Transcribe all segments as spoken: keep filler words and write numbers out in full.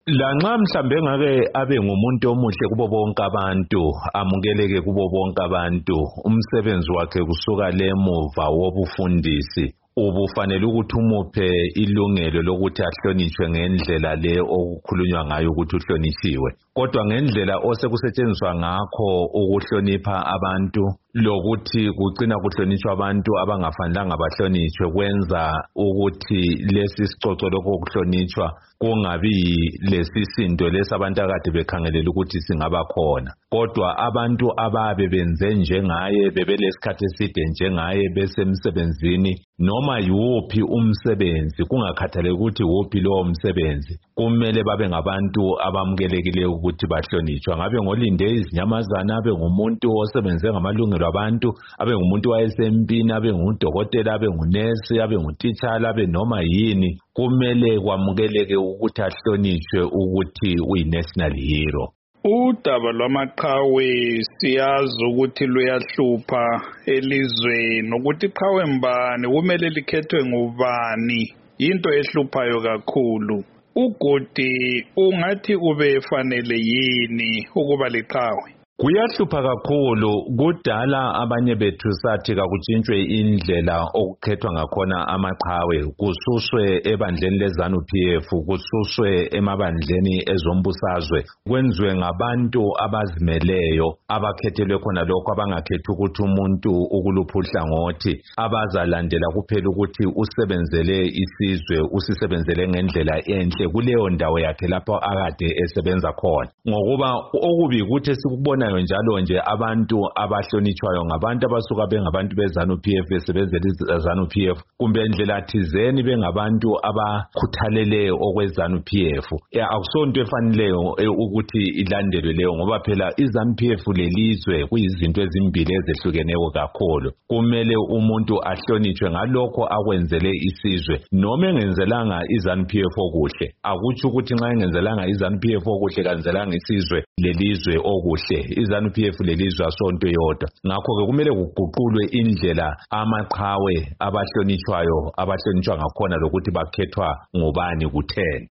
Lanxa mhlambe ngake abe ngumuntu omuhle kubo bonke abantu, amukeleke kubo bonke abantu, umsebenzi wakhe kusuka lemuva wobufundisi ubufanele ukuthi umuphe ilungelo lokuthi ahlonishwe ngendlela le okukhulunywa ngayo ukuthi uhlonitshiwe. Kodwa ngendlela osekusetshenziswa ngakho ukuhlonipha abantu lokuthi kugcina kuhlonitshwa abantu abangafanelanga bahlonitshwe kwenza ukuthi lesi sicoco lokho kuhlonitshwa kungabi lesisindo lesabantu akade bekhangelela ukuthi singaba khona. Kodwa abantu ababe benze njengaye bebelesikhathi eside njengaye besemsebenzini noma yiwuphi umsebenzi kungakhathaleki ukuthi wuphi lowo msebenzi kumele babe ngabantu abamukelekileyo ukuthi bahlonitshwe. Ngabe ngolinde izinyamazana, abe ngumuntu osebenze ngamalungelo abantu, abe ngumuntu wayesempini, abe ngudokotela, abe ngunesi, abe ngutitshala, abe noma yini, kumele kwamukeleke ukuthi ahlonitshwe ukuthi uyi-national hero. Udaba lwamaqhawe siyazi ukuthi luyahlupha elizweni, ukuthi iqhawe mbani kumele likhethwe ngubani into ehluphayo kakhulu. Ugodi ungathi ubefanele yini ukuba liqhawe? Kuyahlupha kakhulu. Kudala abanye bethu sathi kakutshintshwe indlela okukhethwa ngakhona amaqhawe, kususwe ebandleni leZANU P F, kususwe emabandleni ezombusazwe, kwenziwe ngabantu abazimeleyo abakhethelwe khona lokho, abangakhethi ukuthi umuntu ukulupha uhlangothi, abazalandela kuphela ukuthi usebenzele isizwe, usisebenzele ngendlela enhle kuleyo ndawo yakhe lapho akade esebenza khona. Ngokuba okubi ukuthi sikubona njalo nje abantu abahlonitshwayo ngabantu abasuka bengabantu beZANU P F besebenzela iZANU P F, kumbe indlela thizeni bengabantu abakhuthaleleyo okweZANU P F. Akusonto efaneleyo ukuthi ilandelwe leyo, ngoba phela iZANU P F lelizwe kuyizinto ezimbili ezehlukeneyo kakhulu. Kumele umuntu ahlonitshwe ngalokho akwenzele isizwe, noma engenzelanga iZANU P F okuhle. Akutsho ukuthi nxa engenzelanga iZANU P F okuhle kanzelanga isizwe lelizwe okuhle. iZANU P F lelizwe asonto yodwa. Ngakho-ke kumele kuguqulwe indlela amaqhawe abahlonitshwayo abahlonitshwa ngakhona lokuthi bakhethwa ngubani kutheni.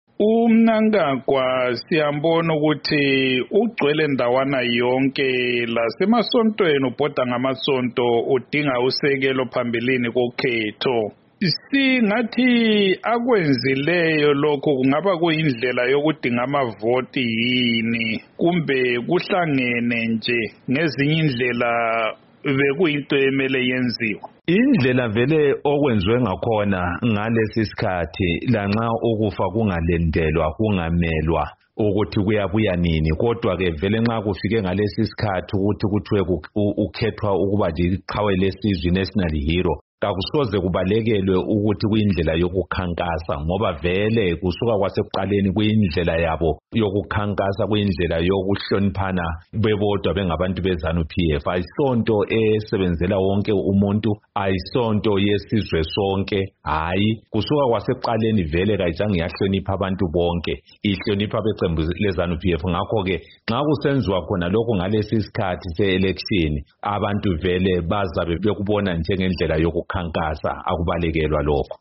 UMnangagwa siyambona ukuthi ugcwele ndawana yonke lasemasontweni, ubhoda ngamasonto udinga usekelo phambilini kokhetho. Singathi akwenzileyo lokho kungaba kuyindlela yokudinga amavoti yini, kumbe kuhlangene nje ngezinye indlela bekuyinto emele yenziwa? Indlela vele okwenziwe ngakhona ngalesi sikhathi, lanxa ukufa kungalendelwa kungamelwa ukuthi kuyabuya nini, kodwa ke vele nxa kufike ngalesi sikhathi ukuthi kuthiwe ukhethwa ukuba liqhawe lesizwe, national hero, kakusoze kubalekelwe ukuthi kuyindlela yokukhankasa, ngoba vele kusuka kwasekuqaleni kuyindlela yabo yokukhankasa, kuyindlela yokuhloniphana bebodwa bengabantu beZANU P F. Ayisonto esebenzela wonke umuntu, ayisonto yesizwe sonke, hayi. Kusuka kwasekuqaleni vele kayijange yahlonipha abantu bonke, ihlonipha beqembu leZANU P F. Ngakho-ke nxa kusenziwa khona lokho ngalesi sikhathi se-election, abantu vele bazabe bekubona njengendlela yoku khankasa, akubalekelwa lokho.